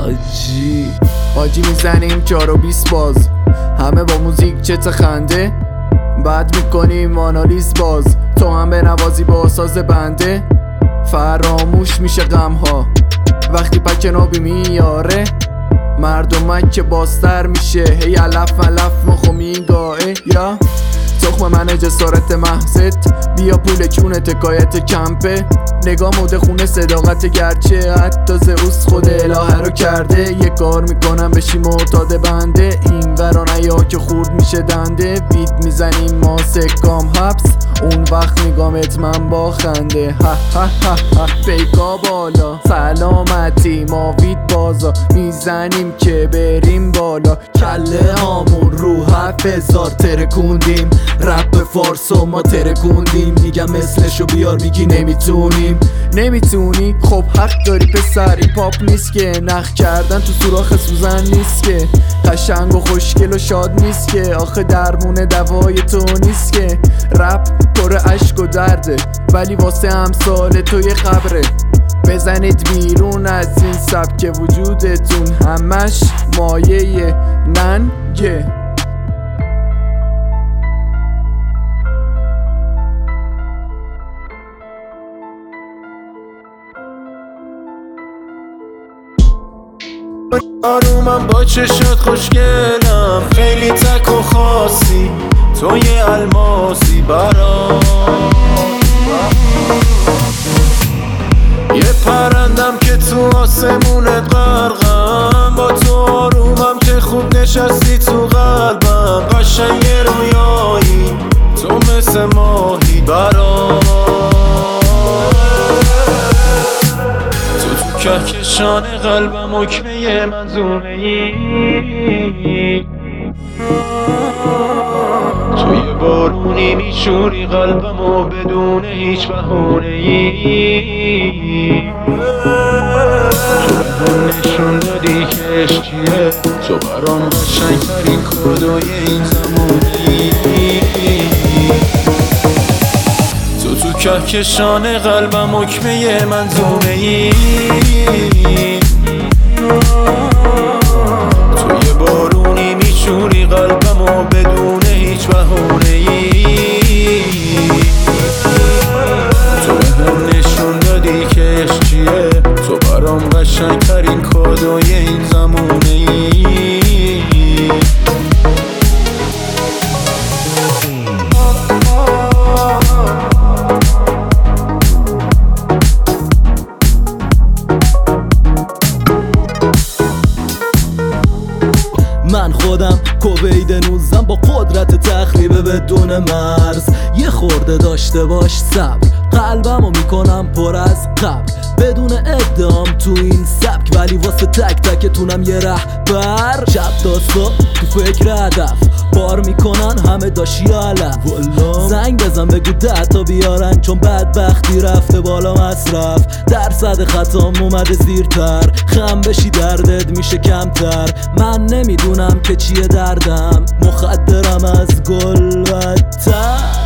حاجی میزنیم 4 و 20 باز، همه با موزیک چت خنده، بعد میکنیم آنالیز باز، تو هم به نوازی با ساز بنده. فراموش میشه غمها وقتی پکنابی میاره، مردمک که بازتر میشه، هی علف مخو میگاه. یا تخم من جسارت محضت، بیا پول کونه حکایت کمپه، نگاه موده خونه صداقت، گرچه حتی زئوس خود الهه رو کرده. یه کار میکنم بشی معتاد بنده، این ورانه یا که خورد میشه دنده، وید میزنیم ما سکام حبس، اون وقت میگامت من با خنده. پیکا بالا سلامتی ما وید بازا، میزنیم که بریم بالا، کله هامون رو 7000 ترکوندیم، رپ فارس و ما ترکوندیم، میگم مثلشو بیار میگی نمیتونی خب حق داری پسر، این پاپ نیست که نخ کردن تو سوراخ سوزن نیست که، قشنگ و خوشگل و شاد نیست که، آخه درمون دوای تو نیست که، رپ پر عشق و درده ولی واسه امثال تو یه خبره، بزنید بیرون از این سبک وجودتون همش مایه ننگه. آرومم با چشات خوشگلم، خیلی تک و خاصی، تو یه الماسی برام، یه پرندم که تو آسمونت غرقم، با تو آرومم که خوب نشستی تو قلبم، قشنگ رویایی تو مثل ماهی برام، کهکشان قلبم حکمه منظومه ای، تو یه بارونی میشوری قلبمو بدون هیچ بهونه ای، تو بهم نشون دادی که عشق چیه، تو برام قشنگترین کادوی این زمونی، تو کهکشان قلبم حکمه منظومه ای، تو یه بارونی میشوری قلبمو بدون هیچ بهونه ای، تو بهم نشون دادی که عشق چیه، تو برام قشنگترین کادوی این زمونه ای. من خودم کوبید 19 با قدرت تخریب بدون مرز، یه خورده داشته باش صبر، قلبمو میکنم پر از قبر، بدون ادام تو این سبک، ولی واسه تک تکتونم یه رهبر، شب تا صبح تو فکر هدف، بار میکنن همه داشی علف، زنگ بزن بگو 10 تا بیارن، چون بدبختی رفته بالا مصرف، درصد خطام اومده زیرتر، خم بشی دردت میشه کمتر، من نمیدونم که چیه دردم، مخدرم از گل بدتر.